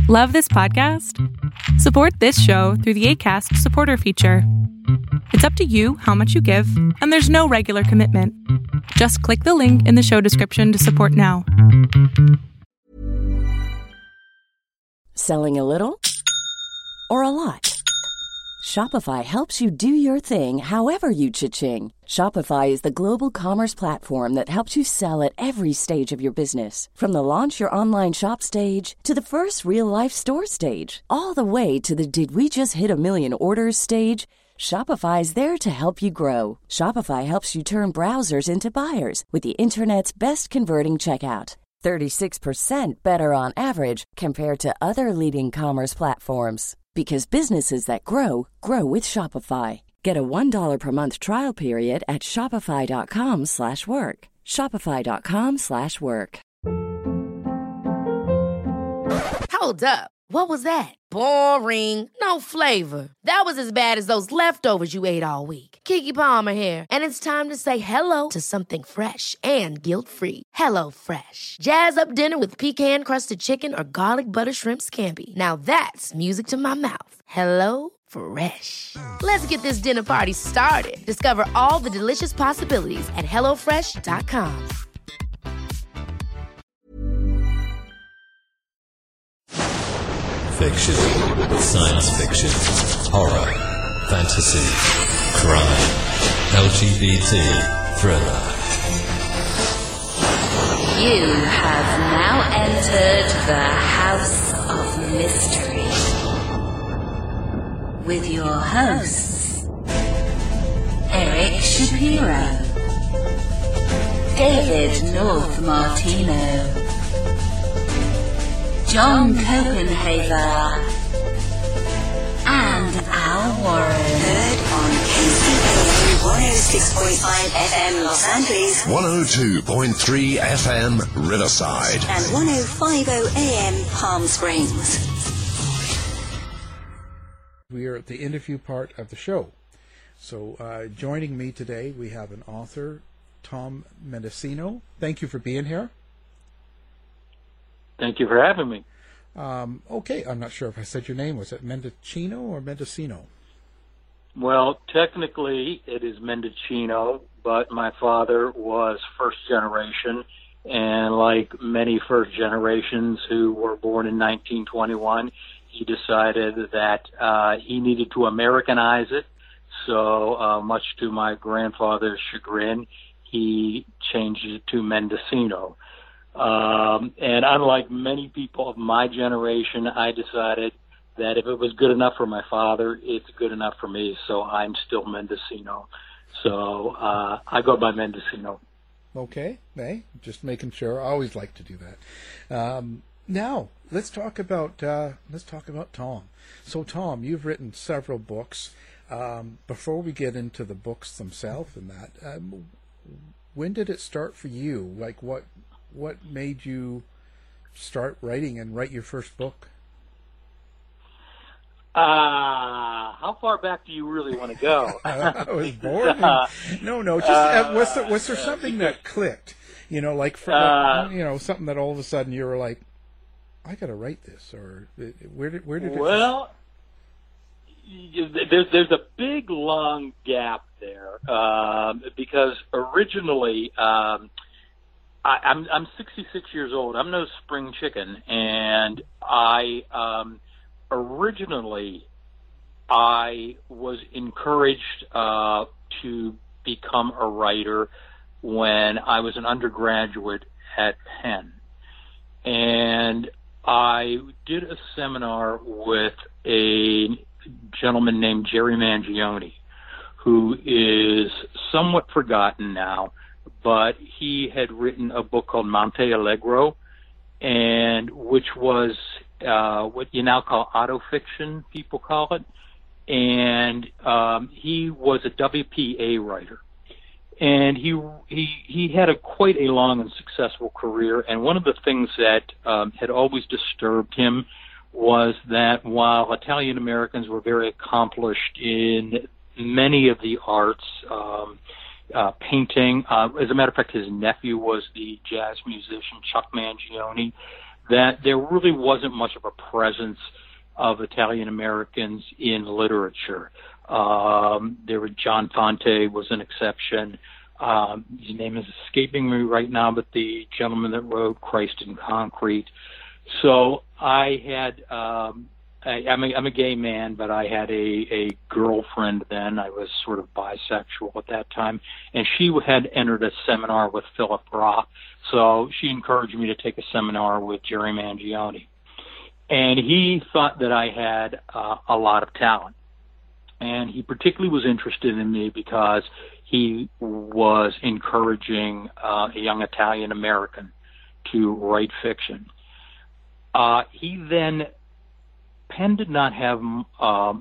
Love this podcast? Support this show through the Acast supporter feature. It's up to you how much you give, and there's no regular commitment. Just click the link in the show description to support now. Selling a little or a lot? Shopify helps you do your thing however you cha-ching. Shopify is the global commerce platform that helps you sell at every stage of your business. From the launch your online shop stage to the first real-life store stage, all the way to the did we just hit a million orders stage. Shopify is there to help you grow. Shopify helps you turn browsers into buyers with the internet's best converting checkout. 36% better on average compared to other leading commerce platforms. Because businesses that grow, grow with Shopify. Get a $1 per month trial period at shopify.com/work. Shopify.com/work. Hold up. What was that? Boring. No flavor. That was as bad as those leftovers you ate all week. Keke Palmer here. And it's time to say hello to something fresh and guilt-free. Hello Fresh. Jazz up dinner with pecan-crusted chicken or garlic butter shrimp scampi. Now that's music to my mouth. Hello Fresh. Let's get this dinner party started. Discover all the delicious possibilities at hellofresh.com. Fiction, science fiction, horror, fantasy, crime, LGBT, thriller. You have now entered the House of Mystery with your hosts, Eric Shapiro, David North Martino, John Copenhaver, and Al Warren. Heard on KCAA 106.5 FM Los Angeles, 102.3 FM Riverside, and 105.0 AM Palm Springs. We are at the interview part of the show. So joining me today, we have an author, Tom Mendicino. Thank you for being here. Thank you for having me. Okay, I'm not sure if I said your name. Was it Mendicino or Mendicino? Well, technically it is Mendicino, but my father was first generation, and like many first generations who were born in 1921, he decided that he needed to Americanize it. So much to my grandfather's chagrin, he changed it to Mendicino. And unlike many people of my generation, I decided that if it was good enough for my father, it's good enough for me. So I'm still Mendicino. So I go by Mendicino. Okay, hey, just making sure. I always like to do that. Now let's talk about Tom. So Tom, you've written several books. Before we get into the books themselves and that, when did it start for you? Like what made you start writing and write your first book? How far back do you really want to go? I was born. No. Just was there something that clicked? You know, like something that all of a sudden you were like, I got to write this, or where did it? Well, there's a big long gap there because originally. I'm 66 years old. I'm no spring chicken, and originally I was encouraged to become a writer when I was an undergraduate at Penn, and I did a seminar with a gentleman named Jerry Mangione, who is somewhat forgotten now. But he had written a book called Monte Allegro, and which was what you now call autofiction, people call it. And he was a WPA writer, and he had quite a long and successful career. And one of the things that had always disturbed him was that while Italian Americans were very accomplished in many of the arts, painting. As a matter of fact, his nephew was the jazz musician Chuck Mangione. that there really wasn't much of a presence of Italian Americans in literature. John Fonte was an exception. His name is escaping me right now, but the gentleman that wrote Christ in Concrete. So I had, I'm a gay man, but I had a girlfriend then. I was sort of bisexual at that time, and she had entered a seminar with Philip Roth. So she encouraged me to take a seminar with Jerry Mangione. And he thought that I had a lot of talent. And he particularly was interested in me because he was encouraging a young Italian American to write fiction. Penn did not have although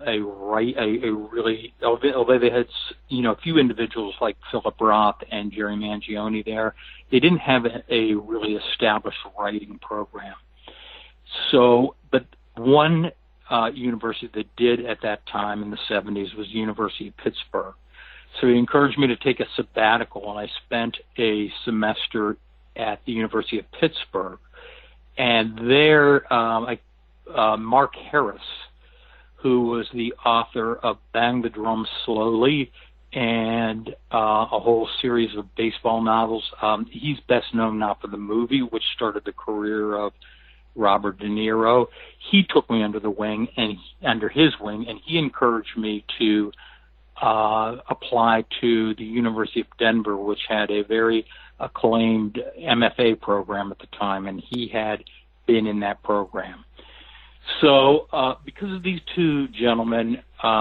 they had, a few individuals like Philip Roth and Jerry Mangione there, they didn't have a really established writing program. So, but one university that did at that time in the 70s was the University of Pittsburgh. So he encouraged me to take a sabbatical, and I spent a semester at the University of Pittsburgh. And there, Mark Harris, who was the author of Bang the Drum Slowly and a whole series of baseball novels, he's best known now for the movie, which started the career of Robert De Niro. He took me under his wing, and he encouraged me to apply to the University of Denver, which had a very acclaimed MFA program at the time, and he had been in that program. So because of these two gentlemen,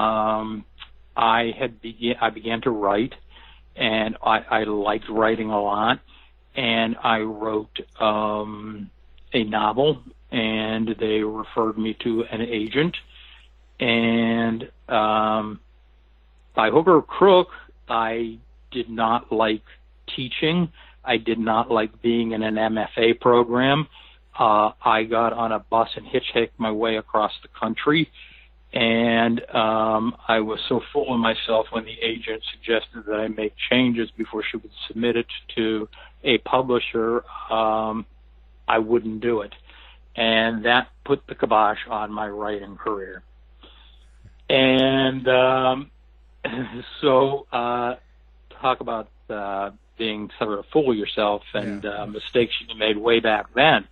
I began to write, and I liked writing a lot, and I wrote a novel, and they referred me to an agent, and by hook or crook, I did not like teaching. I did not like being in an MFA program. I got on a bus and hitchhiked my way across the country, and I was so full of myself when the agent suggested that I make changes before she would submit it to a publisher, I wouldn't do it. And that put the kibosh on my writing career. And so talk about being sort of full of yourself and mistakes you made way back then.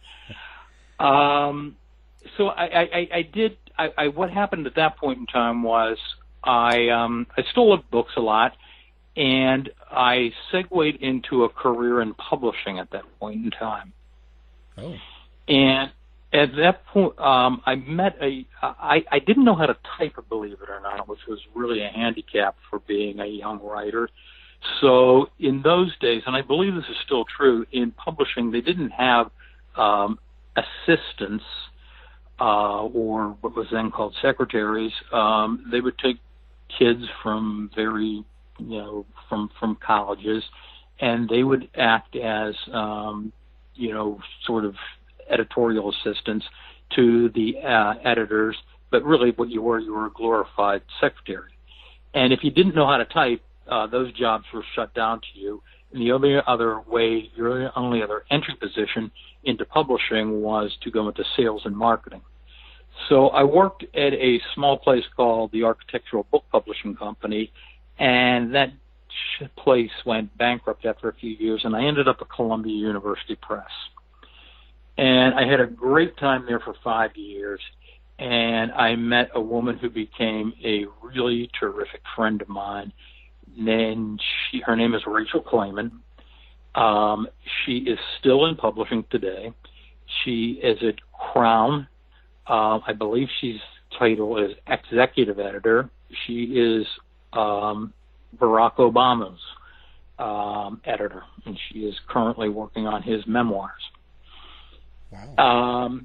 So what happened at that point in time was I still loved books a lot, and I segued into a career in publishing at that point in time. Oh. And at that point, I didn't know how to type, believe it or not, which was really a handicap for being a young writer. So in those days, and I believe this is still true, in publishing, they didn't have assistants or what was then called secretaries. They would take kids from from colleges, and they would act as sort of editorial assistants to the editors, but really what you were a glorified secretary. And if you didn't know how to type, those jobs were shut down to you. And the only other entry position into publishing was to go into sales and marketing. So I worked at a small place called the Architectural Book Publishing Company, and that place went bankrupt after a few years, and I ended up at Columbia University Press. And I had a great time there for 5 years, and I met a woman who became a really terrific friend of mine. And her name is Rachel Clayman. She is still in publishing today. She is at Crown. I believe she's title is executive editor. She is Barack Obama's editor, and she is currently working on his memoirs. Wow.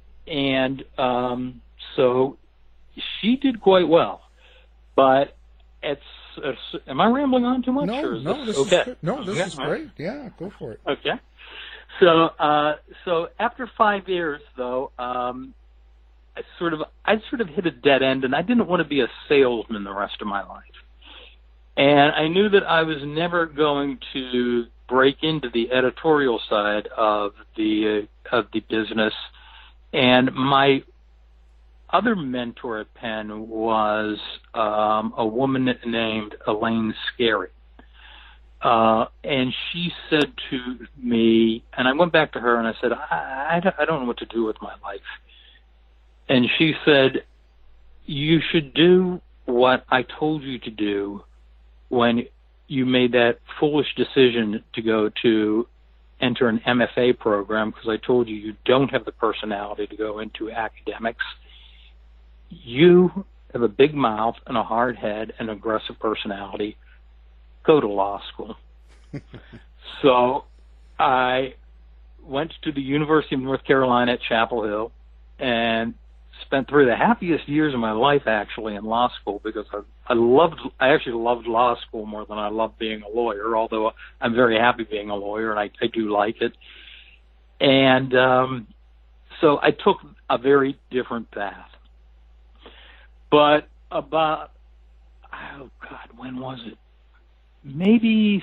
So she did quite well, but am I rambling on too much? This is great. Yeah, go for it. Okay. So after 5 years, though, I sort of hit a dead end, and I didn't want to be a salesman the rest of my life. And I knew that I was never going to break into the editorial side of the business. And my other mentor at Penn was a woman named Elaine Scarry. And she said to me, and I went back to her and I said, I don't know what to do with my life. And she said, you should do what I told you to do when you made that foolish decision to go to enter an MFA program, because I told you you don't have the personality to go into academics. You have a big mouth and a hard head and an aggressive personality. Go to law school. So I went to the University of North Carolina at Chapel Hill and spent 3 of the happiest years of my life actually in law school, because I actually loved law school more than I loved being a lawyer, although I'm very happy being a lawyer and I do like it. And so I took a very different path. But about, when was it? Maybe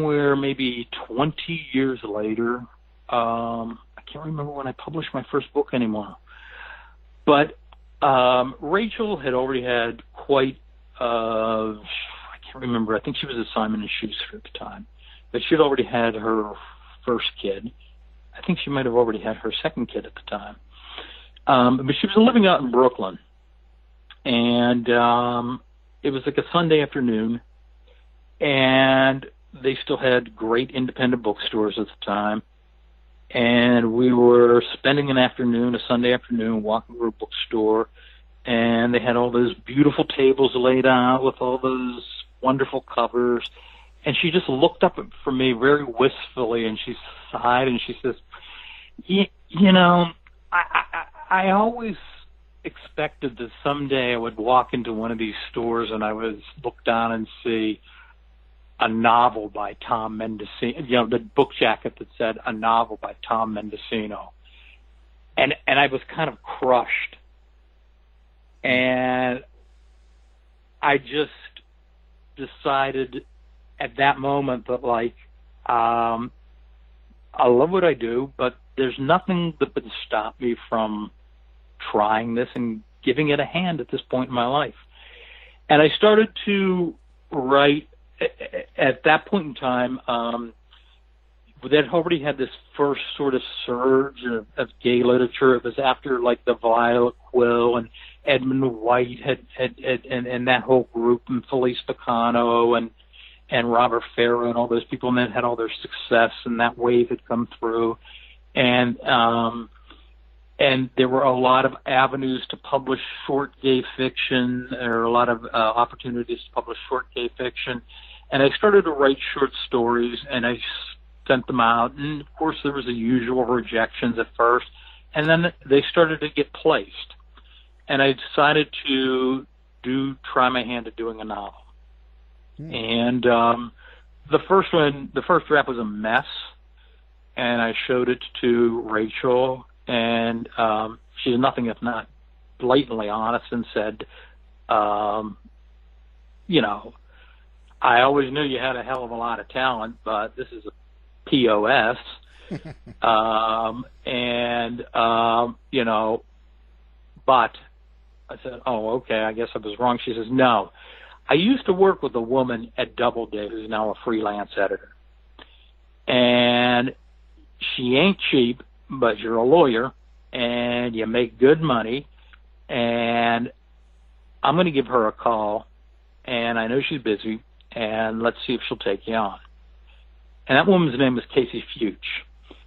20 years later. I can't remember when I published my first book anymore. But Rachel had already had quite, I can't remember, I think she was at Simon & Schuster at the time, but she'd already had her first kid. I think she might have already had her second kid at the time. But she was living out in Brooklyn. And it was like a Sunday afternoon, and they still had great independent bookstores at the time. And we were spending an afternoon, a Sunday afternoon, walking through a bookstore, and they had all those beautiful tables laid out with all those wonderful covers. And she just looked up for me very wistfully, and she sighed, and she says, you know, I always expected that someday I would walk into one of these stores and I would look down and see a novel by Tom Mendocino, you know, the book jacket that said a novel by Tom Mendocino. And I was kind of crushed. And I just decided at that moment that, like, I love what I do, but there's nothing that would stop me from trying this and giving it a hand at this point in my life. And I started to write at that point in time. They'd already had this first sort of surge of gay literature. It was after, like, the Violet Quill and Edmund White and that whole group, and Felice Picano and Robert Farrow and all those people, and then had all their success, and that wave had come through. And there were a lot of avenues to publish short gay fiction. There were a lot of opportunities to publish short gay fiction. And I started to write short stories, and I sent them out. And, of course, there was the usual rejections at first. And then they started to get placed. And I decided to try my hand at doing a novel. And the first draft was a mess. And I showed it to Rachel, and she's nothing if not blatantly honest, and said, you know, I always knew you had a hell of a lot of talent, but this is a POS. You know, but I said, oh, okay, I guess I was wrong. She says, no. I used to work with a woman at Doubleday who's now a freelance editor. And she ain't cheap, but you're a lawyer, and you make good money, and I'm going to give her a call, and I know she's busy, and let's see if she'll take you on. And that woman's name is Casey Fuchs.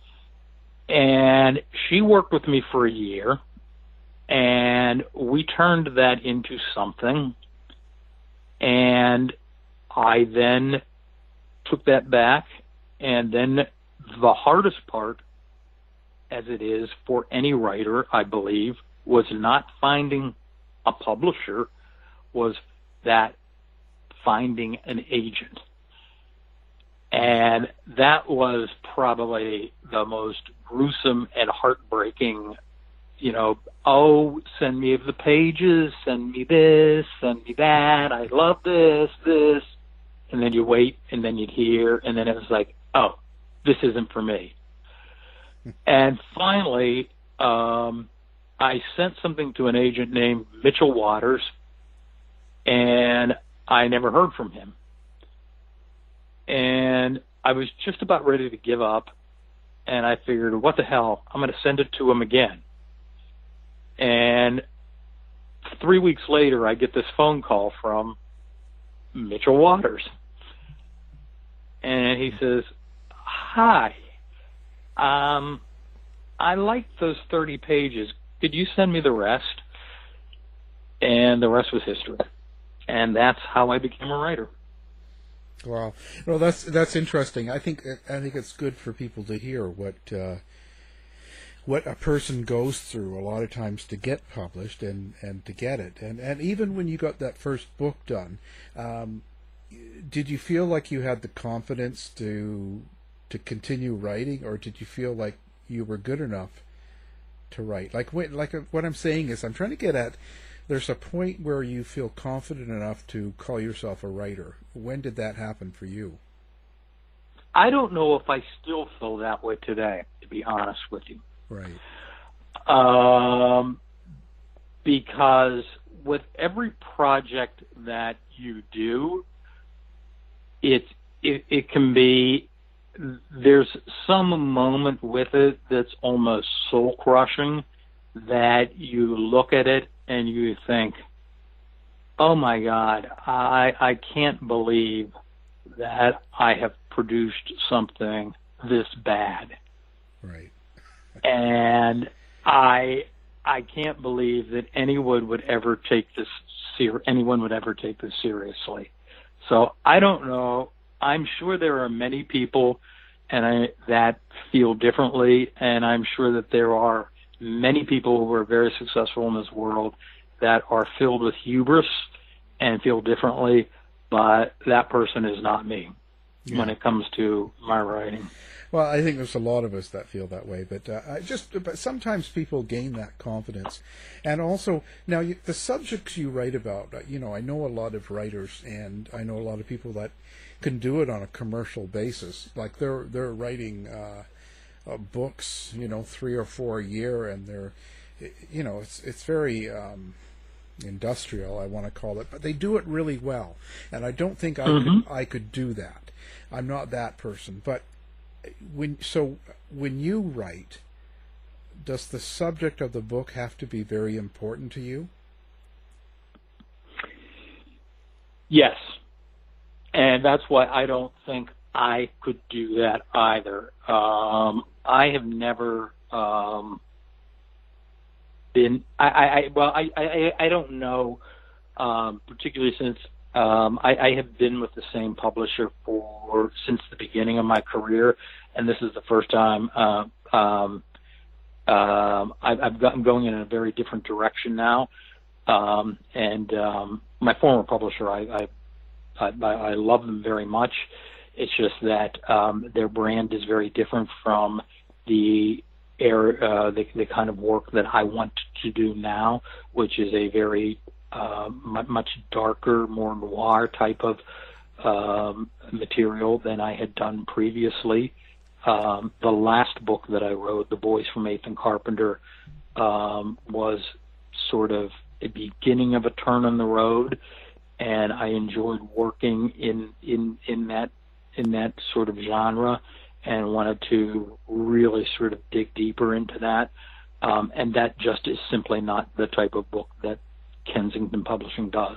And she worked with me for a year, and we turned that into something, and I then took that back, and then the hardest part, as it is for any writer, I believe, was not finding a publisher, was that finding an agent. And that was probably the most gruesome and heartbreaking, you know, oh, send me the pages, send me this, send me that, I love this. And then you wait, and then you'd hear, and then it was like, oh, this isn't for me. And finally, I sent something to an agent named Mitchell Waters, and I never heard from him. And I was just about ready to give up, and I figured, what the hell, I'm going to send it to him again. And 3 weeks later, I get this phone call from Mitchell Waters. And he says, hi, I liked those 30 pages. Could you send me the rest? And the rest was history. And that's how I became a writer. Wow. Well, that's interesting. I think it's good for people to hear what a person goes through a lot of times to get published and to get it. And even when you got that first book done, did you feel like you had the confidence to continue writing, or did you feel like you were good enough to write? What I'm saying is, I'm trying to get at, there's a point where you feel confident enough to call yourself a writer. When did that happen for you? I don't know if I still feel that way today, to be honest with you. Right. Because with every project that you do, it can be, there's some moment with it that's almost soul crushing, that you look at it and you think, oh my God, I can't believe that I have produced something this bad. Right. And I can't believe that anyone would ever take this seriously. So I don't know. I'm sure there are many people that feel differently, and I'm sure that there are many people who are very successful in this world that are filled with hubris and feel differently, but that person is not me when it comes to my writing. Well, I think there's a lot of us that feel that way, but sometimes people gain that confidence. And also, now the subjects you write about, I know a lot of writers, and I know a lot of people that can do it on a commercial basis. Like they're writing books, 3 or 4 a year, and they're, it's very industrial, I want to call it, but they do it really well. And I don't think I could do that. I'm not that person, but when you write, does the subject of the book have to be very important to you? Yes. And that's why I don't think I could do that either. I have never been. I don't know, particularly since I have been with the same publisher since the beginning of my career, and this is the first time I'm going in a very different direction now. And my former publisher, I love them very much. It's just that their brand is very different from the kind of work that I want to do now, which is a very much darker, more noir type of material than I had done previously. The last book that I wrote, The Boys from 8th and Carpenter, was sort of a beginning of a turn on the road, and I enjoyed working in that sort of genre and wanted to really sort of dig deeper into that. And that just is simply not the type of book that Kensington Publishing does.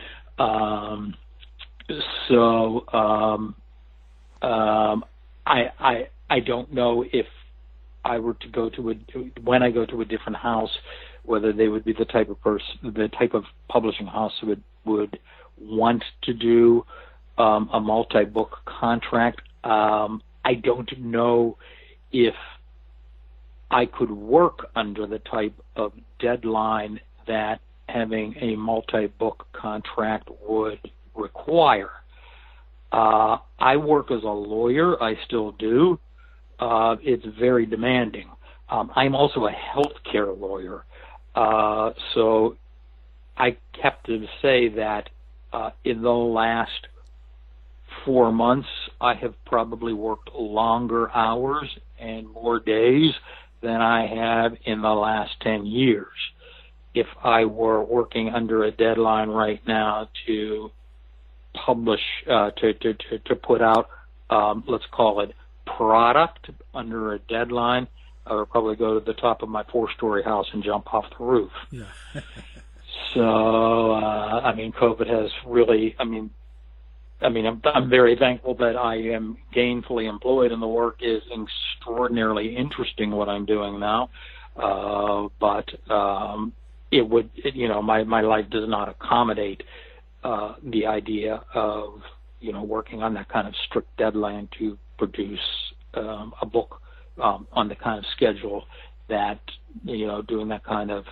I don't know if I were to go when I go to a different house, whether they would be the type of publishing house that would want to do a multi-book contract. I don't know if I could work under the type of deadline that having a multi-book contract would require. I work as a lawyer. I still do. It's very demanding. I'm also a healthcare lawyer. So I have to say that in the last 4 months, I have probably worked longer hours and more days than I have in the last 10 years. If I were working under a deadline right now to publish, to put out, let's call it product under a deadline, I would probably go to the top of my 4-story house and jump off the roof. Yeah. So, COVID has really, I'm very thankful that I am gainfully employed and the work is extraordinarily interesting what I'm doing now. But my life does not accommodate the idea of, working on that kind of strict deadline to produce a book on the kind of schedule that, doing that kind of,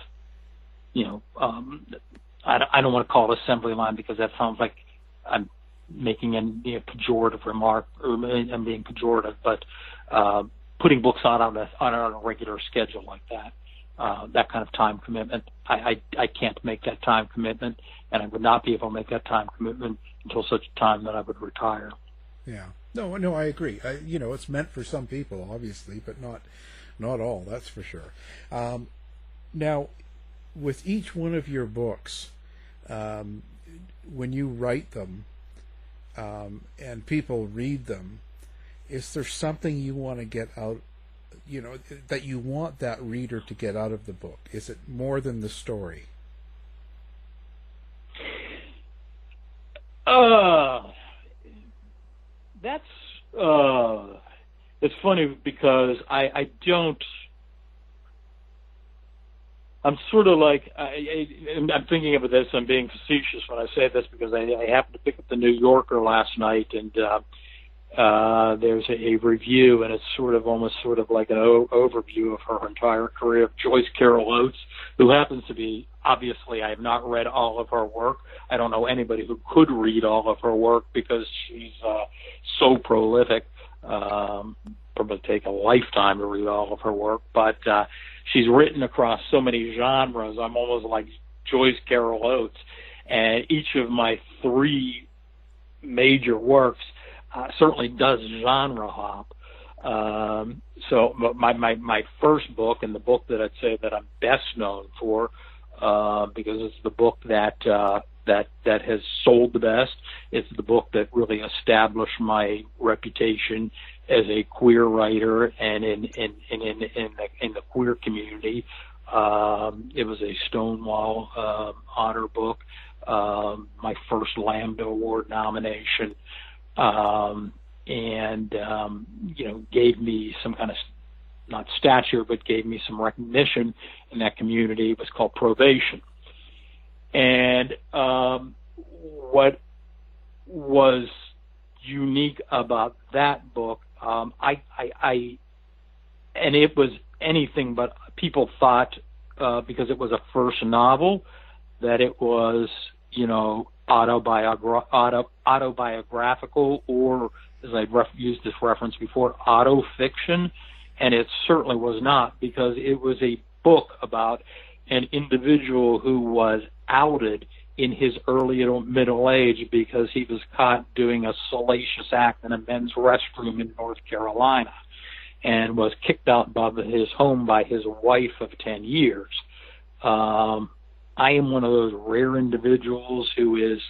I don't want to call it assembly line because that sounds like I'm making a pejorative remark, or I'm being pejorative, but putting books out on a regular schedule like that, that kind of time commitment, I can't make that time commitment, and I would not be able to make that time commitment until such time that I would retire. Yeah. No, I agree. It's meant for some people, obviously, but not all, that's for sure. Now, with each one of your books, when you write them and people read them, is there something you want to get out, that you want that reader to get out of the book? Is it more than the story? It's funny because I don't. I'm sort of like I'm thinking of this. I'm being facetious when I say this because I happened to pick up the New Yorker last night, and there's a review, and it's almost like an overview of her entire career of Joyce Carol Oates, who happens to be, obviously, I have not read all of her work. I don't know anybody who could read all of her work because she's so prolific. Probably take a lifetime to read all of her work, but she's written across so many genres. I'm almost like Joyce Carol Oates, and each of my 3 major works certainly does genre hop. So my first book, and the book that I'd say that I'm best known for, because it's the book that has sold the best. It's the book that really established my reputation as a queer writer and in the queer community. It was a Stonewall honor book, my first Lambda Award nomination, and gave me some kind of, not stature, but gave me some recognition in that community. It was called Probation. And what was unique about that book, and it was anything but, people thought, because it was a first novel, that it was, autobiographical, or, as I've used this reference before, autofiction, and it certainly was not, because it was a book about an individual who was outed in his early middle age because he was caught doing a salacious act in a men's restroom in North Carolina and was kicked out of his home by his wife of 10 years. I am one of those rare individuals who is,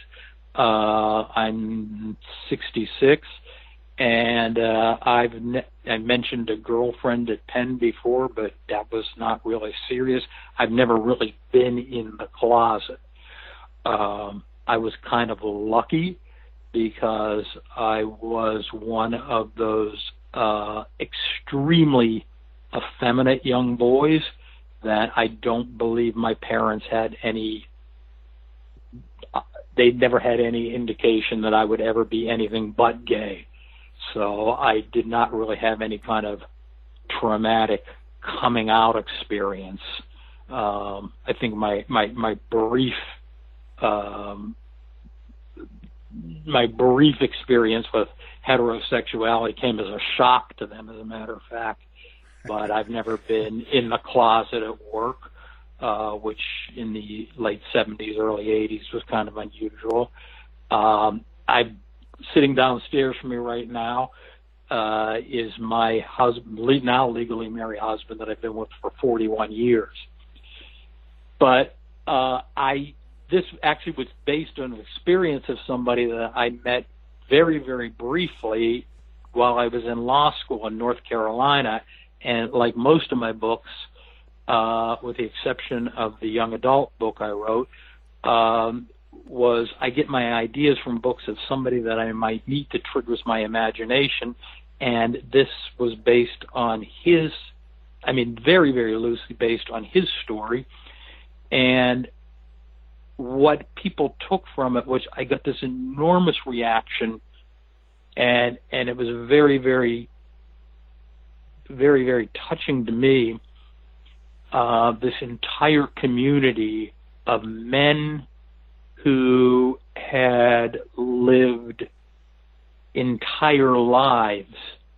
I'm 66, and I mentioned a girlfriend at Penn before, but that was not really serious. I've never really been in the closet. I was kind of lucky because I was one of those extremely effeminate young boys that I don't believe my parents had any, they never had any indication that I would ever be anything but gay. So I did not really have any kind of traumatic coming out experience. I think my brief experience with heterosexuality came as a shock to them, as a matter of fact. But I've never been in the closet at work, which in the late 70s, early 80s was kind of unusual. I've sitting downstairs from me right now is my husband, now legally married husband that I've been with for 41 years. But this actually was based on an experience of somebody that I met very, very briefly while I was in law school in North Carolina. And like most of my books, with the exception of the young adult book I wrote, was I get my ideas from books of somebody that I might meet that triggers my imagination. And this was based on his, very, very loosely based on his story. And what people took from it, which I got this enormous reaction, and it was very, very, very, very touching to me. This entire community of men who had lived entire lives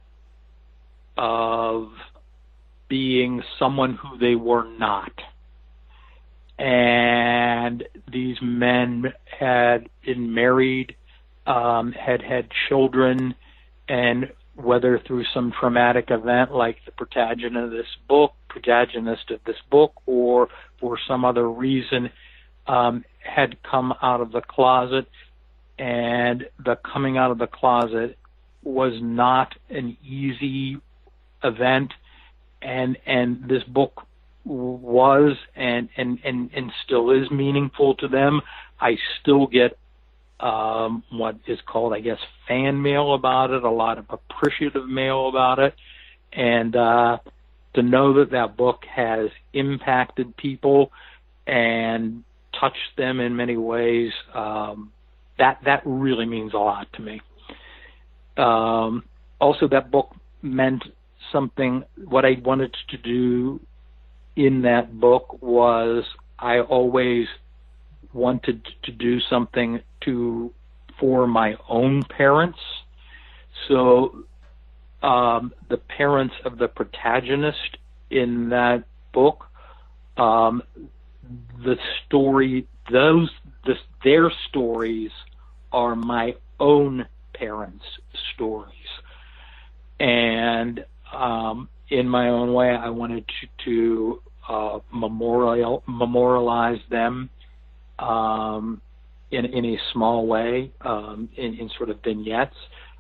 of being someone who they were not. And these men had been married, had had children, and whether through some traumatic event like the protagonist of this book, or for some other reason, had come out of the closet. And the coming out of the closet was not an easy event, and this book was and still is meaningful to them. I still get what is called, I guess, fan mail about it, a lot of appreciative mail about it, and to know that book has impacted people and touched them in many ways, that really means a lot to me. Also, that book meant something. What I wanted to do in that book was I always wanted to do something for my own parents. So the parents of the protagonist in that book, their stories are my own parents' stories. And in my own way, I wanted to memorialize them in a small way, in sort of vignettes.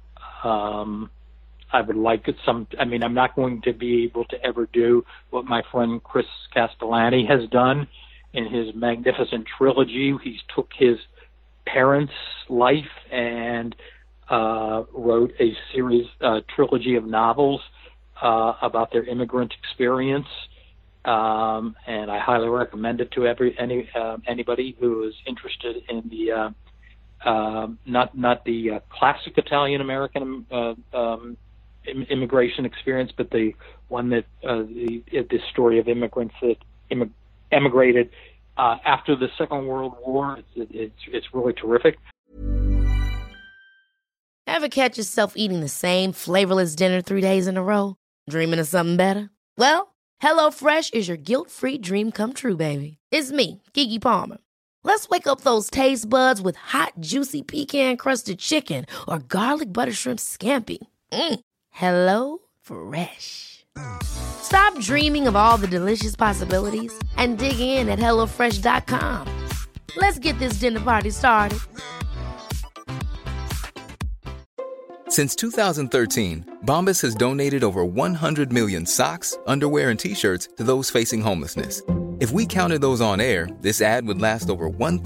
I would like it I'm not going to be able to ever do what my friend Chris Castellani has done in his magnificent trilogy. He took his parents' life and wrote a trilogy of novels about their immigrant experience, and I highly recommend it to anybody who is interested in the not the classic Italian American immigration experience, but the one that the story of immigrants that emigrated after the Second World War. It's really terrific. Ever catch yourself eating the same flavorless dinner 3 days in a row? Dreaming of something better? Well, HelloFresh is your guilt-free dream come true, baby. It's me, Keke Palmer. Let's wake up those taste buds with hot, juicy pecan-crusted chicken or garlic butter shrimp scampi. Hello Fresh. Stop dreaming of all the delicious possibilities and dig in at HelloFresh.com. Let's get this dinner party started. Since 2013, Bombas has donated over 100 million socks, underwear, and T-shirts to those facing homelessness. If we counted those on air, this ad would last over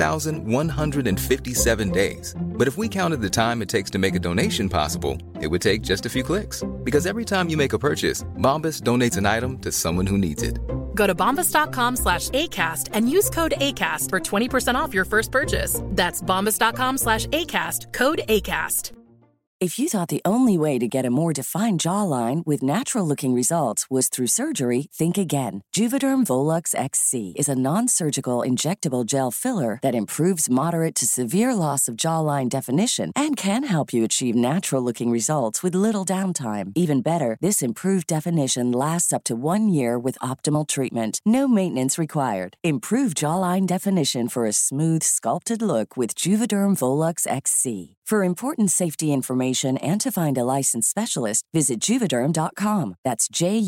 1,157 days. But if we counted the time it takes to make a donation possible, it would take just a few clicks. Because every time you make a purchase, Bombas donates an item to someone who needs it. Go to bombas.com/ACAST and use code ACAST for 20% off your first purchase. That's bombas.com/ACAST, code ACAST. If you thought the only way to get a more defined jawline with natural-looking results was through surgery, think again. Juvederm Volux XC is a non-surgical injectable gel filler that improves moderate to severe loss of jawline definition and can help you achieve natural-looking results with little downtime. Even better, this improved definition lasts up to 1 year with optimal treatment. No maintenance required. Improve jawline definition for a smooth, sculpted look with Juvederm Volux XC. For important safety information and to find a licensed specialist, visit Juvederm.com. That's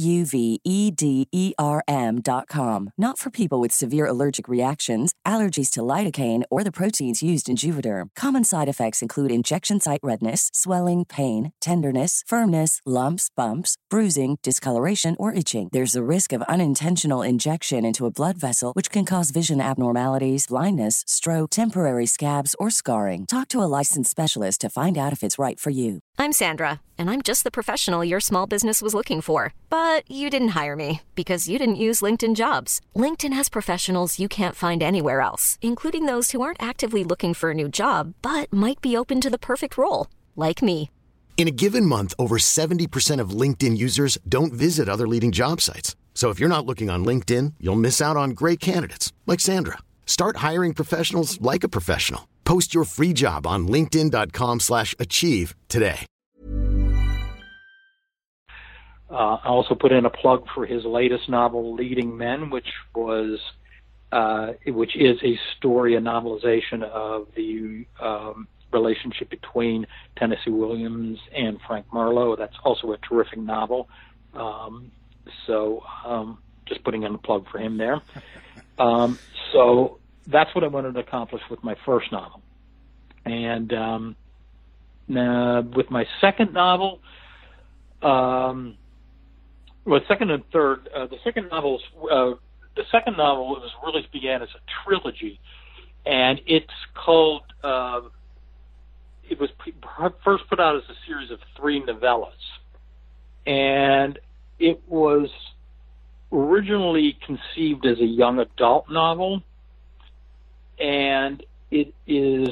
JUVEDERM.com. Not for people with severe allergic reactions, allergies to lidocaine, or the proteins used in Juvederm. Common side effects include injection site redness, swelling, pain, tenderness, firmness, lumps, bumps, bruising, discoloration, or itching. There's a risk of unintentional injection into a blood vessel, which can cause vision abnormalities, blindness, stroke, temporary scabs, or scarring. Talk to a licensed specialist to find out if it's right for you. I'm Sandra, and I'm just the professional your small business was looking for. But you didn't hire me because you didn't use LinkedIn Jobs. LinkedIn has professionals you can't find anywhere else, including those who aren't actively looking for a new job, but might be open to the perfect role, like me. In a given month, over 70% of LinkedIn users don't visit other leading job sites. So if you're not looking on LinkedIn, you'll miss out on great candidates like Sandra. Start hiring professionals like a professional. Post your free job on linkedin.com/achieve today. I also put in a plug for his latest novel, Leading Men, which is a story, a novelization of the relationship between Tennessee Williams and Frank Marlowe. That's also a terrific novel. Just putting in a plug for him there. So that's what I wanted to accomplish with my first novel. And with my second novel, second and third, the second novel really began as a trilogy, and it's called. It was first put out as a series of 3 novellas, and it was originally conceived as a young adult novel, and it is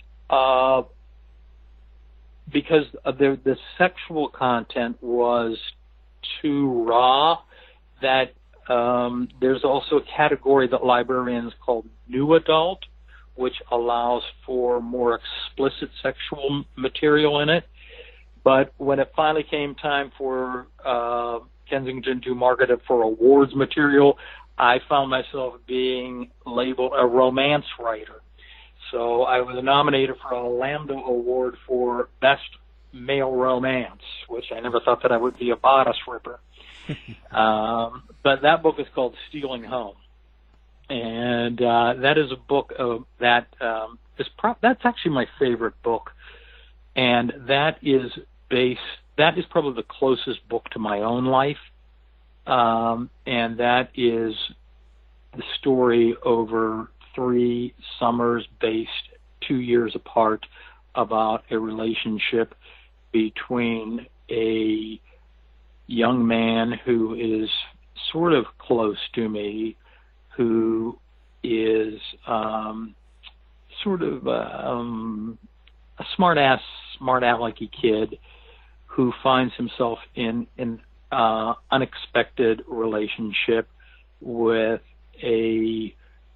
because of the sexual content was too raw, that there's also a category that librarians call new adult, which allows for more explicit sexual material in it. But when it finally came time for Kensington to market it for awards material, I found myself being labeled a romance writer. So I was nominated for a Lambda Award for Best Male Romance, which I never thought that I would be a bodice ripper. But that book is called Stealing Home. And that is a book that's actually my favorite book. And that is probably the closest book to my own life. And that is the story over 3 summers based 2 years apart about a relationship between a young man who is sort of close to me, who is sort of a smart-ass, smart-alecky kid who finds himself in an unexpected relationship with a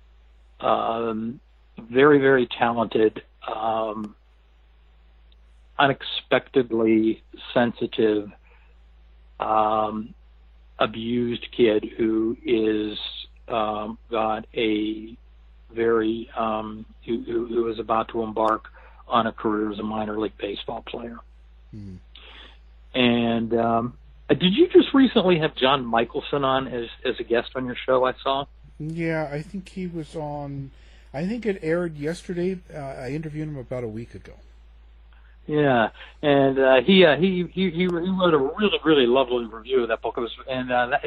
very, very talented, unexpectedly sensitive, abused kid who is got a very who is about to embark on a career as a minor league baseball player. Mm. And did you just recently have John Michelson on as a guest on your show? I saw. Yeah, I think he was on. I think it aired yesterday. I interviewed him about a week ago. Yeah, and he wrote a really, really lovely review of that book. It was, and that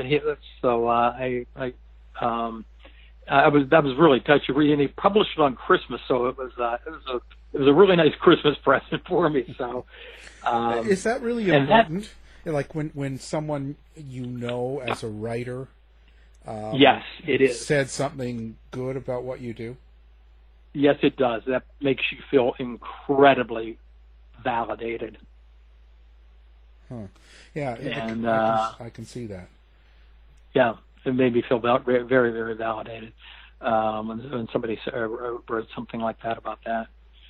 was really touching. And he published it on Christmas, so it was a really nice Christmas present for me. So, is that really important? Like when someone you know as a writer, yes, it is, said something good about what you do. Yes, it does. That makes you feel incredibly validated. Huh. Yeah, and I can see that. Yeah, it made me feel very, very, very validated when somebody wrote something like that about that.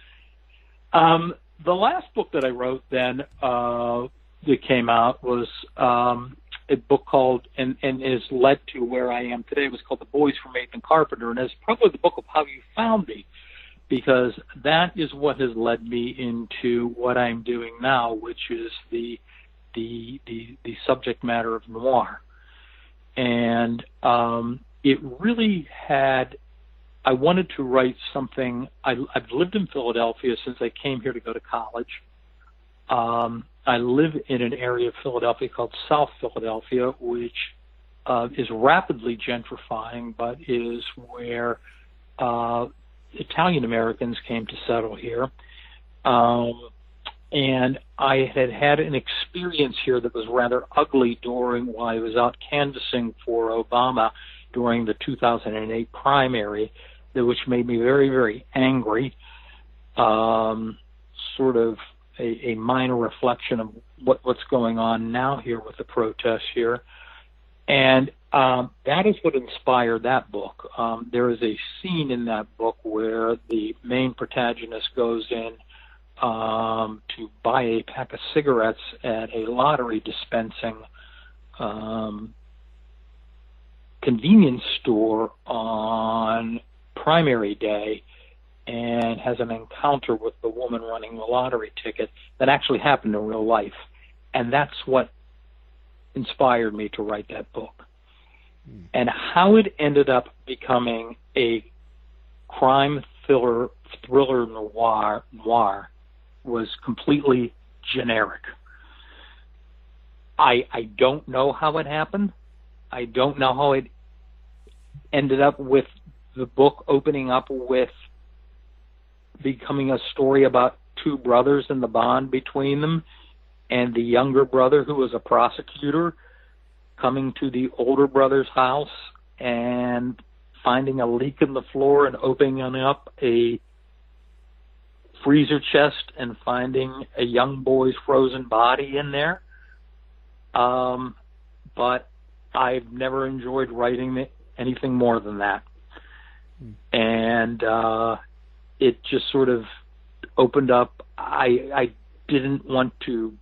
The last book that I wrote then that came out was a book called, and is led to where I am today. It was called The Boys from Nathan Carpenter, and it's probably the book of how you found me, because that is what has led me into what I'm doing now, which is the subject matter of noir. And it really had, I wanted to write something. I've lived in Philadelphia since I came here to go to college. I live in an area of Philadelphia called South Philadelphia, which is rapidly gentrifying, but is where Italian Americans came to settle here. And I had an experience here that was rather ugly while I was out canvassing for Obama during the 2008 primary, which made me very, very angry. Sort of a minor reflection of what's going on now here with the protests here. And that is what inspired that book. There is a scene in that book where the main protagonist goes in to buy a pack of cigarettes at a lottery dispensing convenience store on primary day, and has an encounter with the woman running the lottery ticket that actually happened in real life. And that's what inspired me to write that book. And how it ended up becoming a crime thriller noir was completely generic. I don't know how it happened. I don't know how it ended up with the book opening up with becoming a story about two brothers and the bond between them, and the younger brother, who was a prosecutor, coming to the older brother's house and finding a leak in the floor and opening up a freezer chest and finding a young boy's frozen body in there. But I've never enjoyed writing anything more than that. And it just sort of opened up. I didn't want to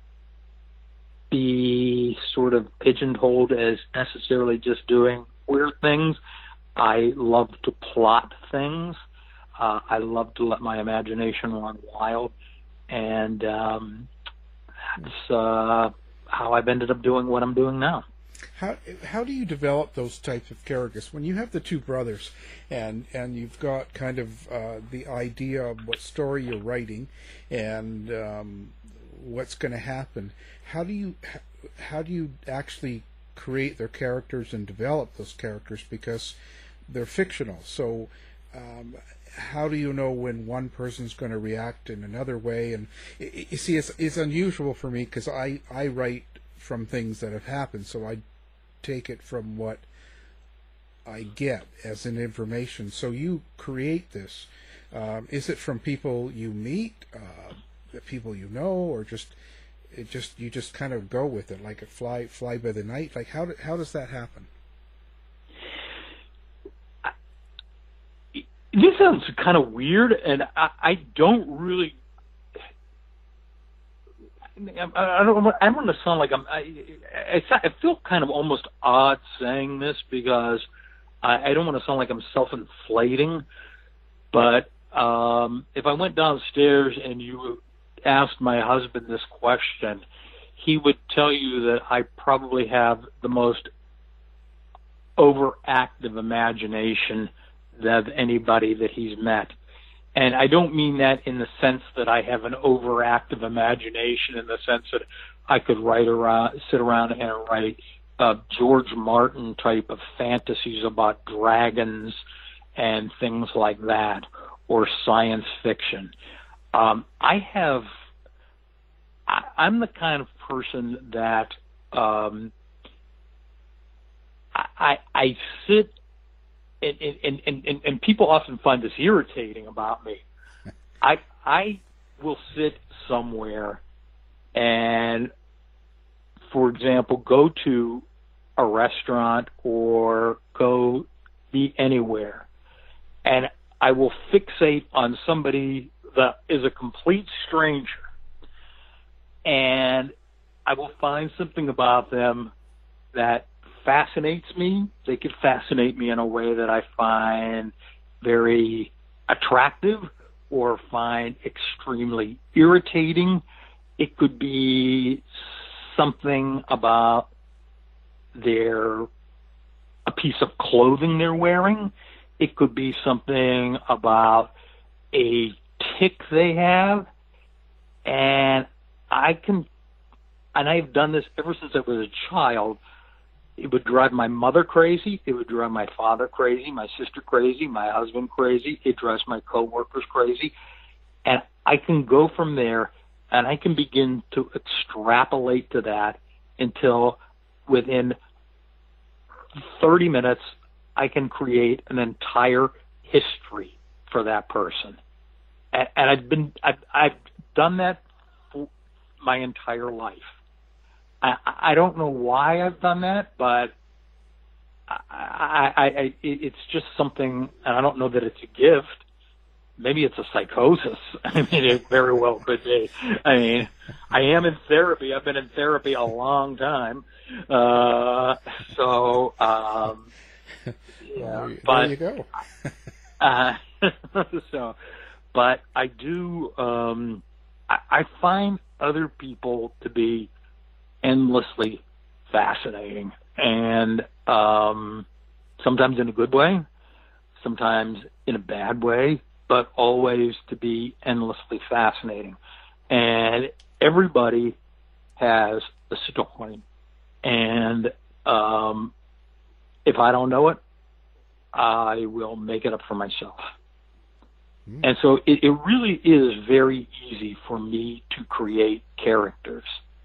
be sort of pigeonholed as necessarily just doing weird things. I love to plot things. I love to let my imagination run wild. And that's how I've ended up doing what I'm doing now. How do you develop those types of characters when you have the two brothers and you've got kind of the idea of what story you're writing and what's going to happen? How do you actually create their characters and develop those characters, because they're fictional? So how do you know when one person's going to react in another way? And you see, it's unusual for me because I write from things that have happened, so I take it from what I get as an information. So you create this. Is it from people you meet, people you know, or you just kind of go with it like a fly by the night? Like how does that happen? This sounds kind of weird, and I don't really. I don't want to sound like I feel kind of almost odd saying this because I don't want to sound like I'm self-inflating, but if I went downstairs and you asked my husband this question, he would tell you that I probably have the most overactive imagination of anybody that he's met. And I don't mean that in the sense that I have an overactive imagination, in the sense that I could sit around and write George Martin type of fantasies about dragons and things like that, or science fiction. I'm the kind of person that I sit. And people often find this irritating about me. I will sit somewhere and, for example, go to a restaurant or go eat anywhere, and I will fixate on somebody that is a complete stranger, and I will find something about them that fascinates me. They could fascinate me in a way that I find very attractive or find extremely irritating. It could be something about a piece of clothing they're wearing. It could be something about a tick they have. And I've done this ever since I was a child. It would drive my mother crazy. It would drive my father crazy, my sister crazy, my husband crazy. It drives my coworkers crazy. And I can go from there, and I can begin to extrapolate to that until within 30 minutes, I can create an entire history for that person. And I've done that for my entire life. I don't know why I've done that, but it's just something, and I don't know that it's a gift. Maybe it's a psychosis. I mean, it very well could be. I mean, I am in therapy. I've been in therapy a long time. Yeah, there you go. But I do, I find other people to be endlessly fascinating, and sometimes in a good way, sometimes in a bad way, but always to be endlessly fascinating. And everybody has a story, and if I don't know it, I will make it up for myself. And so it really is very easy for me to create characters.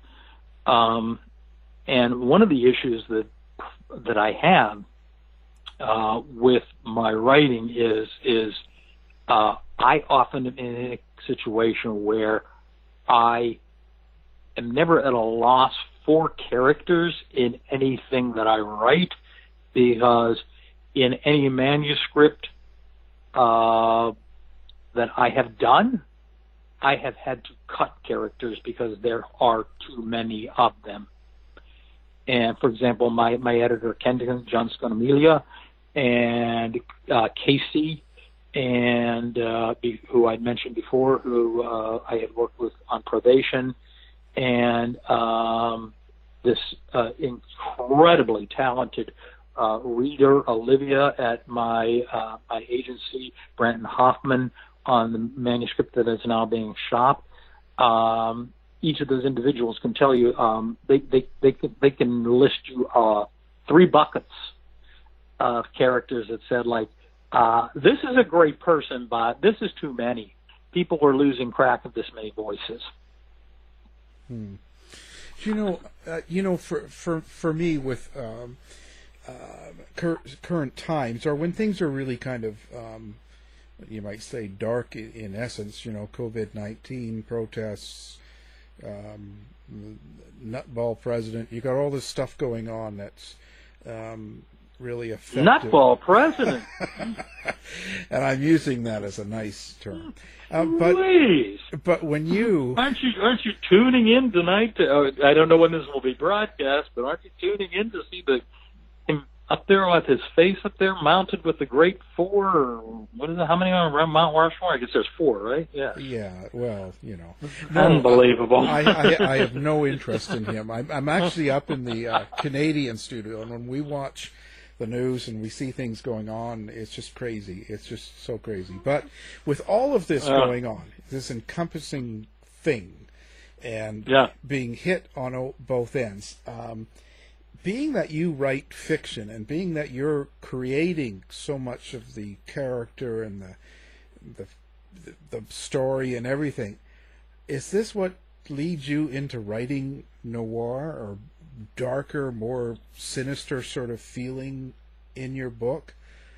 And one of the issues that I have with my writing is I often am in a situation where I am never at a loss for characters in anything that I write, because in any manuscript that I have done, I have had to cut characters because there are too many of them. And for example, my editor, Kendrick, John Sconamelia, and Casey, and who I'd mentioned before, who I had worked with on probation, and this incredibly talented reader, Olivia, at my agency, Branton Hoffman, on the manuscript that is now being shopped. Each of those individuals can tell you, they can list you 3 buckets of characters that said, like, this is a great person, but this is too many. People are losing track of this many voices. For me, with current times, or when things are really kind of, you might say, dark in essence, COVID-19 protests, nutball president, you got all this stuff going on that's really effective. Nutball president. And I'm using that as a nice term. Please. But when you aren't you tuning in tonight? I don't know when this will be broadcast, but aren't you tuning in to see him up there with his face up there, mounted with the great 4? Or what is it? How many on Mount Rushmore? I guess there's 4, right? Yeah. Yeah. Well, Unbelievable. I have no interest in him. I'm actually up in the Canadian studio, and when we watch the news and we see things going on, it's just crazy. It's just so crazy. But with all of this going on, this encompassing thing, and being hit on both ends, being that you write fiction and being that you're creating so much of the character and the story and everything, is this what leads you into writing noir or darker, more sinister sort of feeling in your book?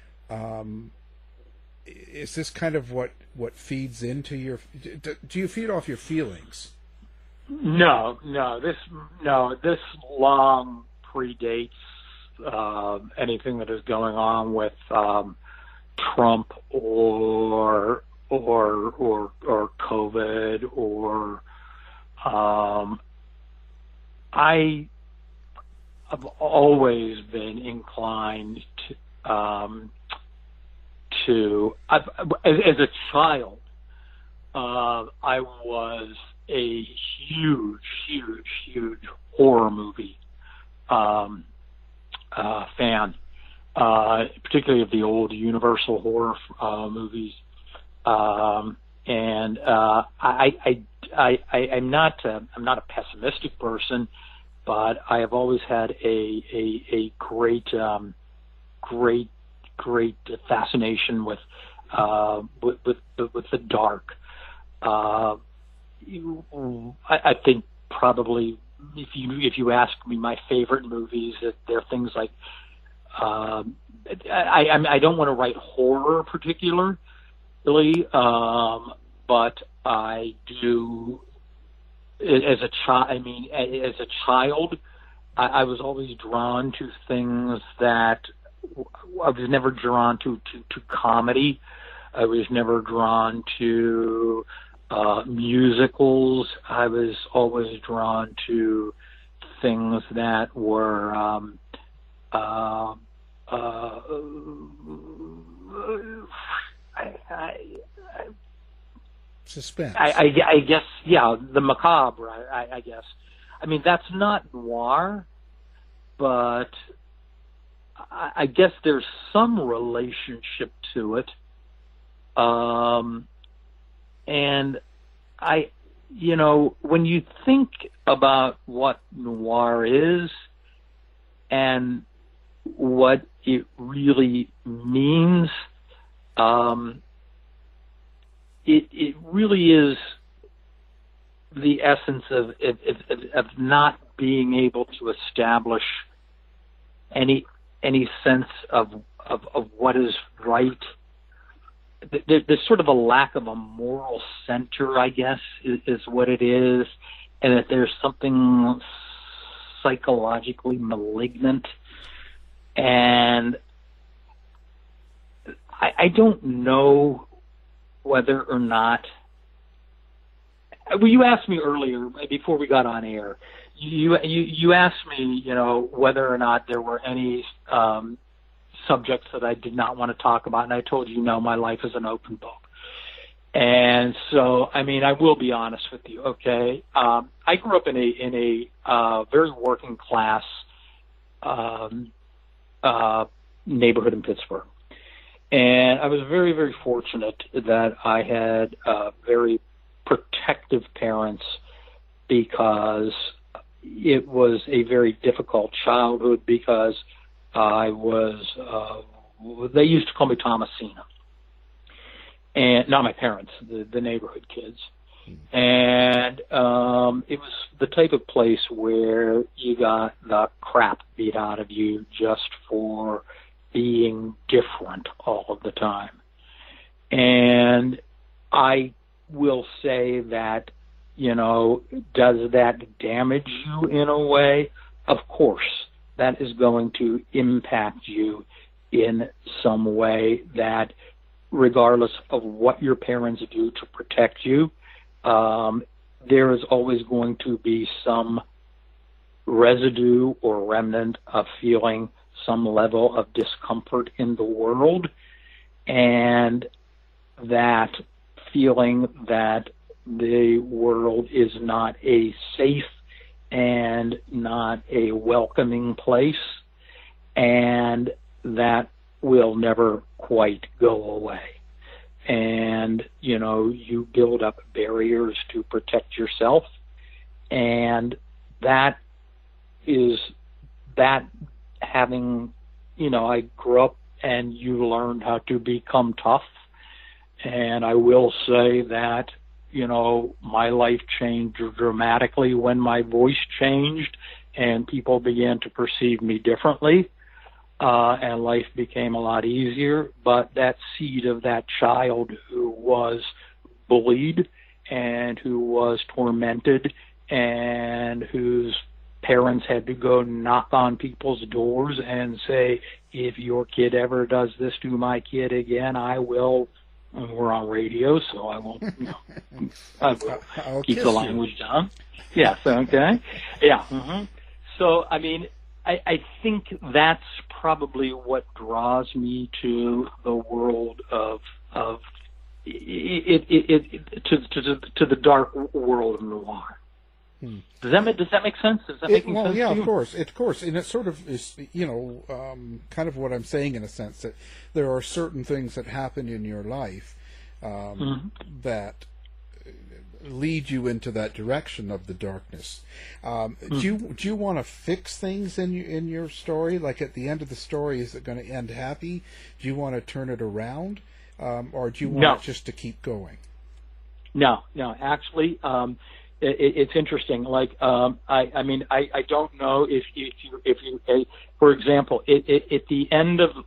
Is this kind of what feeds into your? Do you feed off your feelings? No. This long predates anything that is going on with Trump or COVID or I've always been inclined to, as a child, I was a huge horror movie fan, particularly of the old Universal horror movies. And I'm not a pessimistic person, but I have always had a great fascination with the dark. I think probably if you ask me my favorite movies, that they're things like I don't want to write horror particularly, but I do. As a child, I was always drawn to things that I was never drawn to comedy. I was never drawn to musicals. I was always drawn to things that were suspense. I guess, yeah, the macabre. I guess. I mean, that's not noir, but I guess there's some relationship to it. And when you think about what noir is and what it really means, it really is the essence of not being able to establish any sense of what is right. There's sort of a lack of a moral center, I guess, is what it is, and that there's something psychologically malignant. And I don't know whether or not. Well, you asked me earlier, before we got on air, you asked me, whether or not there were any subjects that I did not want to talk about, and I told you, no, my life is an open book. And so, I mean, I will be honest with you, okay? I grew up in a very working class neighborhood in Pittsburgh. And I was very, very fortunate that I had very protective parents, because it was a very difficult childhood, because I was, they used to call me Thomasina. And not my parents, the neighborhood kids. And it was the type of place where you got the crap beat out of you just for being different all of the time. And I will say that, does that damage you in a way? Of course, that is going to impact you in some way, that regardless of what your parents do to protect you, there is always going to be some residue or remnant of feeling some level of discomfort in the world, and that feeling that the world is not a safe and not a welcoming place, and that will never quite go away. And, you build up barriers to protect yourself, and that is that having, I grew up and you learned how to become tough. And I will say that, my life changed dramatically when my voice changed and people began to perceive me differently. And life became a lot easier. But that seed of that child who was bullied and who was tormented and whose parents had to go knock on people's doors and say, if your kid ever does this to my kid again, I will. And we're on radio, so I won't, I will keep the language down. Yes, okay. Yeah. Mm-hmm. So, I mean, I think that's probably what draws me to the world of to the dark world of noir. Does that make sense? Does that make sense? Well, yeah, to you? of course, and it sort of is, kind of what I'm saying in a sense that there are certain things that happen in your life that lead you into that direction of the darkness. Do you want to fix things in your story? Like at the end of the story, is it going to end happy? Do you want to turn it around, or do you want it just to keep going? No. Actually, it's interesting. Like, I mean, I don't know if you for example, at the end of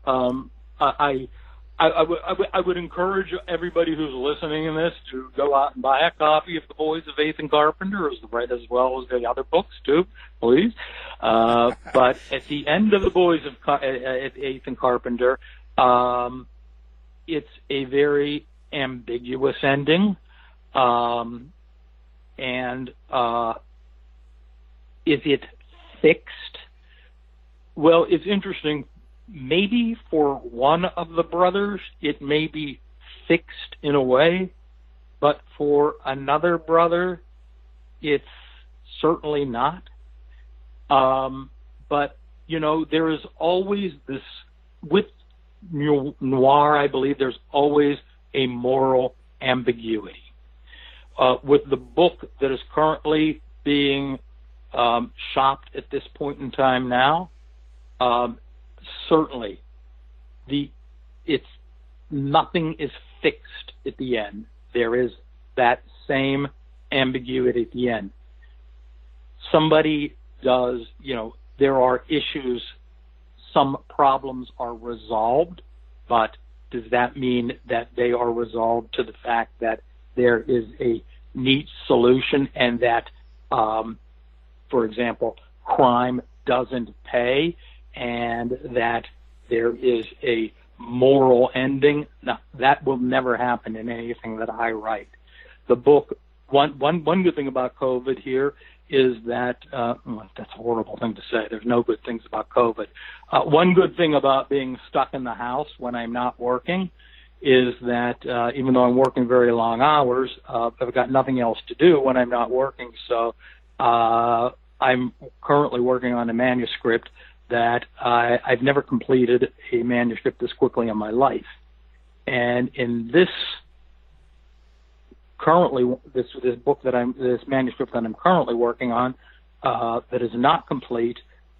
I would encourage everybody who's listening in this to go out and buy a copy of The Boys of Ethan Carpenter, as well as the other books too, please. But at the end of The Boys of Ethan Carpenter, it's a very ambiguous ending, and is it fixed? Well, it's interesting. Maybe for one of the brothers, it may be fixed in a way, but for another brother, it's certainly not. But, there is always this, with noir, I believe there's always a moral ambiguity. With the book that is currently being shopped at this point in time now, certainly nothing is fixed at the end. There is that same ambiguity at the end. Somebody does, there are issues, some problems are resolved, but does that mean that they are resolved to the fact that there is a neat solution and that, for example, crime doesn't pay and that there is a moral ending? No, that will never happen in anything that I write. The book, one good thing about COVID here is that, that's a horrible thing to say. There's no good things about COVID. One good thing about being stuck in the house when I'm not working is that even though I'm working very long hours, I've got nothing else to do when I'm not working. So I'm currently working on a manuscript that I've never completed a manuscript this quickly in my life. And in this manuscript that I'm currently working on, that is not complete,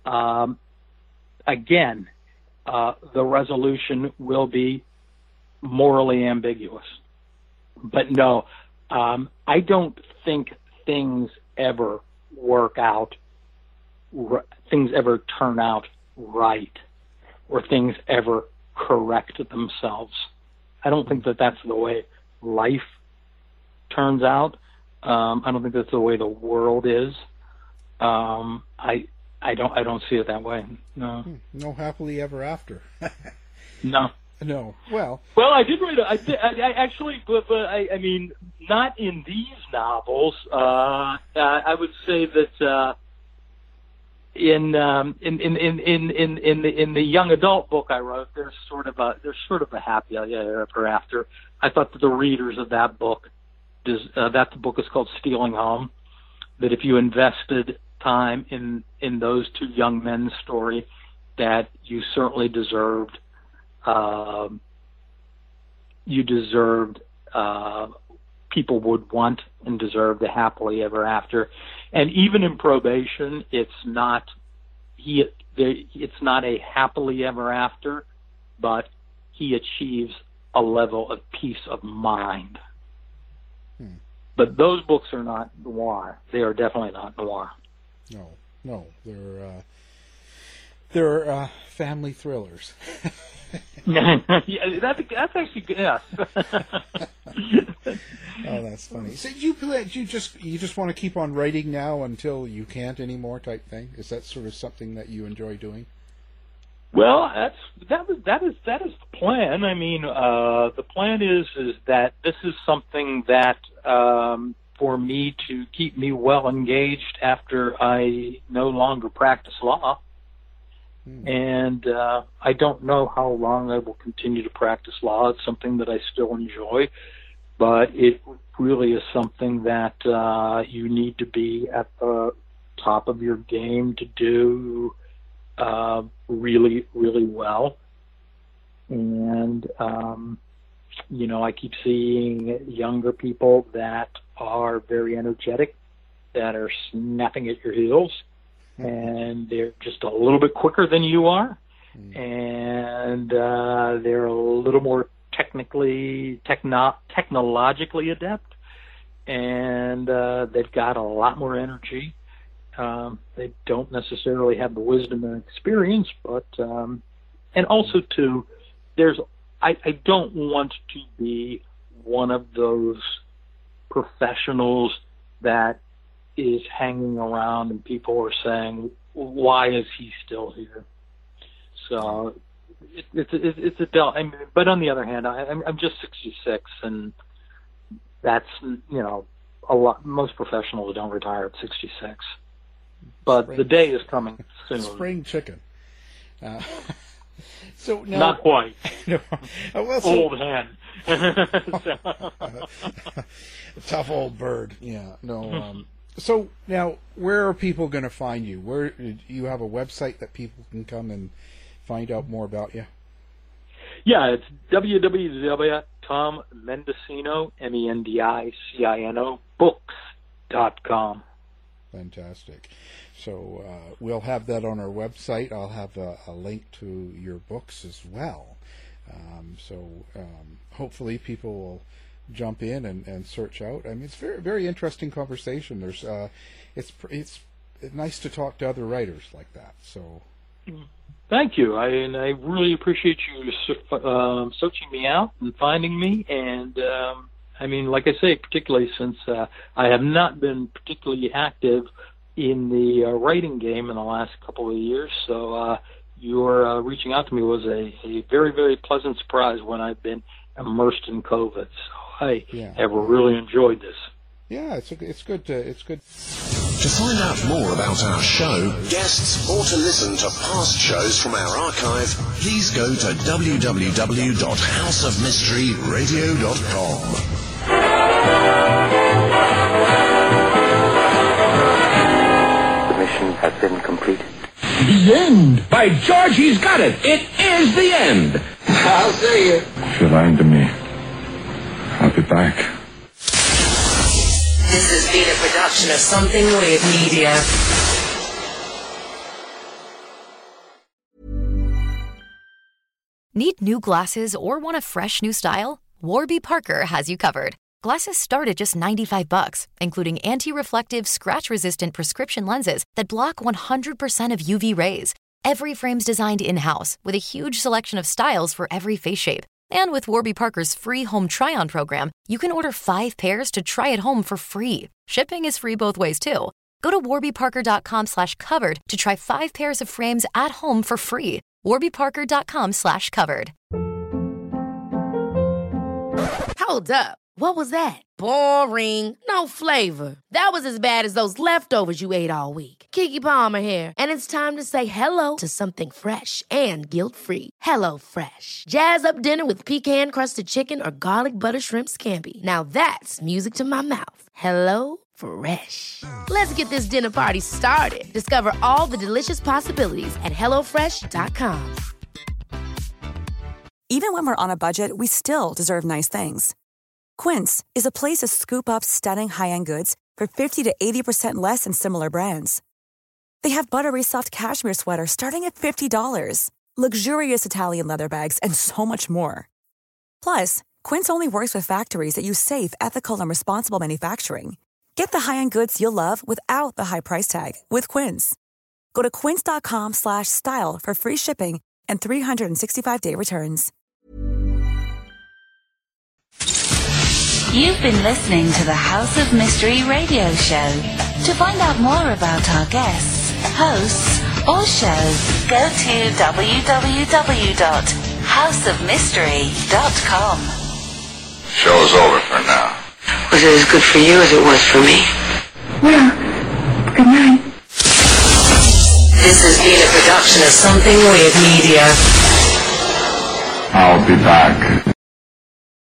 again, the resolution will be morally ambiguous. But no, I don't think things ever work out, things ever turn out right, or things ever correct themselves. I don't think that that's the way life turns out. I don't think that's the way the world is. I don't see it that way. No. No happily ever after. No. Well, I did write. I actually, but I mean, not in these novels. I would say that in the young adult book I wrote, there's sort of a happy ever after. I thought that the readers of that book, that the book is called Stealing Home, that if you invested time in those two young men's story, that you certainly deserved. People would want and deserve the happily ever after. And even in probation, it's not a happily ever after, but he achieves a level of peace of mind. But those books are not noir. They are definitely not noir. No, they're family thrillers. Yeah, that's actually good. Yes. Oh, that's funny. So you just want to keep on writing now until you can't anymore, type thing? Is that sort of something that you enjoy doing? Well, that is the plan. I mean, the plan is that this is something that for me to keep me well engaged after I no longer practice law. And I don't know how long I will continue to practice law. It's something that I still enjoy, but it really is something that you need to be at the top of your game to do really, really well. And, I keep seeing younger people that are very energetic, that are snapping at your heels, and they're just a little bit quicker than you are, and they're a little more technologically adept, and they've got a lot more energy. They don't necessarily have the wisdom and experience, but and also too, I don't want to be one of those professionals that is hanging around and people are saying, why is he still here? So it's a belt. I mean, but on the other hand, I'm just 66, and that's, a lot. Most professionals don't retire at 66, but the day is coming soon. Spring chicken. So now, not quite. No. Old hen. Tough old bird. Yeah. No. So now, where are people going to find you? Where do you have a website that people can come and find out more about you? Yeah, it's www.tommendicino, MENDICINO, books.com. Fantastic. So we'll have that on our website. I'll have a link to your books as well. So hopefully people will jump in and search out. I mean, it's very, very interesting conversation. There's it's nice to talk to other writers like that. So thank you. I really appreciate you searching me out and finding me. And I mean, like I say, particularly since I have not been particularly active in the writing game in the last couple of years, so your reaching out to me was a very, very pleasant surprise when I've been immersed in COVID. So I have really enjoyed this. Yeah, it's good. It's good. To find out more about our show, guests, or to listen to past shows from our archive, please go to www.houseofmysteryradio.com. The mission has been completed. The end! By George, he's got it! It is the end! I'll see you. If you're lying to me, I'll be back. This has been a production of Something Weird Media. Need new glasses or want a fresh new style? Warby Parker has you covered. Glasses start at just $95, including anti-reflective, scratch-resistant prescription lenses that block 100% of UV rays. Every frame's designed in-house with a huge selection of styles for every face shape. And with Warby Parker's free home try-on program, you can order 5 pairs to try at home for free. Shipping is free both ways, too. Go to warbyparker.com/covered to try 5 pairs of frames at home for free. warbyparker.com/covered. Hold up. What was that? Boring. No flavor. That was as bad as those leftovers you ate all week. Keke Palmer here, and it's time to say hello to something fresh and guilt-free. Hello Fresh. Jazz up dinner with pecan-crusted chicken or garlic butter shrimp scampi. Now that's music to my mouth. Hello Fresh. Let's get this dinner party started. Discover all the delicious possibilities at HelloFresh.com. Even when we're on a budget, we still deserve nice things. Quince is a place to scoop up stunning high-end goods for 50 to 80% less than similar brands. They have buttery soft cashmere sweaters starting at $50, luxurious Italian leather bags, and so much more. Plus, Quince only works with factories that use safe, ethical, and responsible manufacturing. Get the high-end goods you'll love without the high price tag with Quince. Go to quince.com/style for free shipping and 365-day returns. You've been listening to the House of Mystery radio show. To find out more about our guests, hosts, or shows, go to www.houseofmystery.com. Show's over for now. Was it as good for you as it was for me? Well, good night. This has been a production of Something Weird Media. I'll be back.